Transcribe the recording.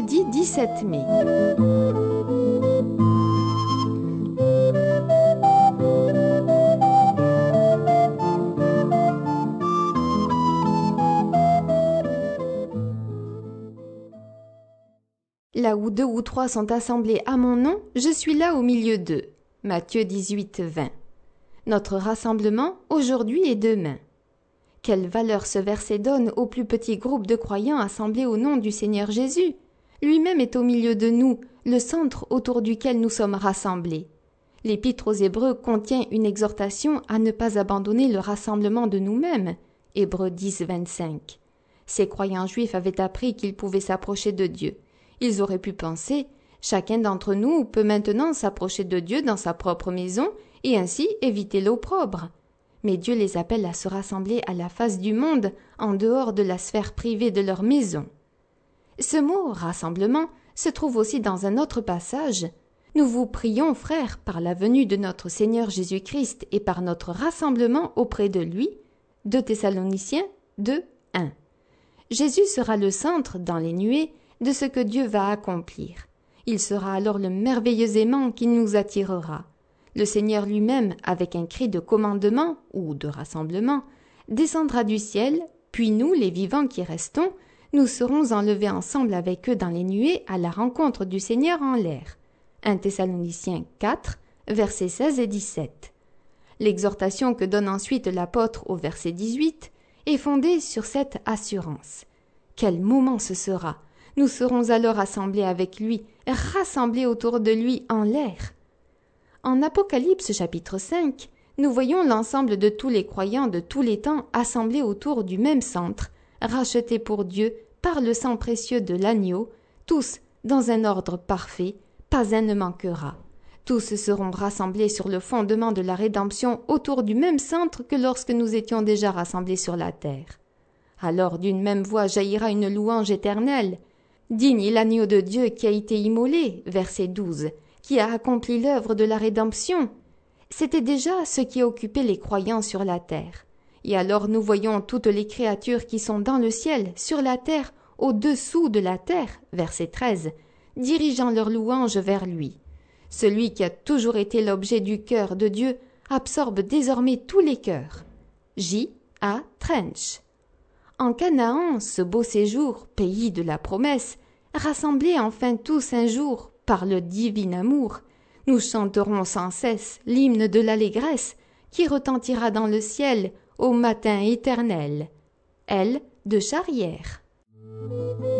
Mardi 17 mai. Là où 2 ou 3 sont assemblés à mon nom, je suis là au milieu d'eux. Matthieu 18, 20. Notre rassemblement, aujourd'hui et demain. Quelle valeur ce verset donne au plus petit groupe de croyants assemblés au nom du Seigneur Jésus. Lui-même est au milieu de nous, le centre autour duquel nous sommes rassemblés. L'Épître aux Hébreux contient une exhortation à ne pas abandonner le rassemblement de nous-mêmes. Hébreux 10, 25. Ces croyants juifs avaient appris qu'ils pouvaient s'approcher de Dieu. Ils auraient pu penser « Chacun d'entre nous peut maintenant s'approcher de Dieu dans sa propre maison et ainsi éviter l'opprobre. » Mais Dieu les appelle à se rassembler à la face du monde, en dehors de la sphère privée de leur maison. Ce mot « rassemblement » se trouve aussi dans un autre passage. « Nous vous prions, frères, par la venue de notre Seigneur Jésus-Christ et par notre rassemblement auprès de lui. » 2 Thessaloniciens 2, 1. Jésus sera le centre, dans les nuées, de ce que Dieu va accomplir. Il sera alors le merveilleux aimant qui nous attirera. Le Seigneur lui-même, avec un cri de commandement ou de rassemblement, descendra du ciel, puis nous, les vivants qui restons, nous serons enlevés ensemble avec eux dans les nuées à la rencontre du Seigneur en l'air. 1 Thessaloniciens 4, versets 16 et 17. L'exhortation que donne ensuite l'apôtre au verset 18 est fondée sur cette assurance. Quel moment ce sera! Nous serons alors assemblés avec lui, rassemblés autour de lui en l'air. En Apocalypse chapitre 5, nous voyons l'ensemble de tous les croyants de tous les temps assemblés autour du même centre, rachetés pour Dieu par le sang précieux de l'agneau, tous dans un ordre parfait, pas un ne manquera. Tous seront rassemblés sur le fondement de la rédemption autour du même centre que lorsque nous étions déjà rassemblés sur la terre. Alors d'une même voix jaillira une louange éternelle. Digne est l'agneau de Dieu qui a été immolé, verset 12, qui a accompli l'œuvre de la rédemption. C'était déjà ce qui occupait les croyants sur la terre. Et alors nous voyons toutes les créatures qui sont dans le ciel, sur la terre, au-dessous de la terre, verset 13, dirigeant leur louange vers lui. Celui qui a toujours été l'objet du cœur de Dieu absorbe désormais tous les cœurs. J. A. Trench. En Canaan, ce beau séjour, pays de la promesse, rassemblés enfin tous un jour par le divin amour, nous chanterons sans cesse l'hymne de l'allégresse qui retentira dans le ciel au matin éternel. L. de Charrière.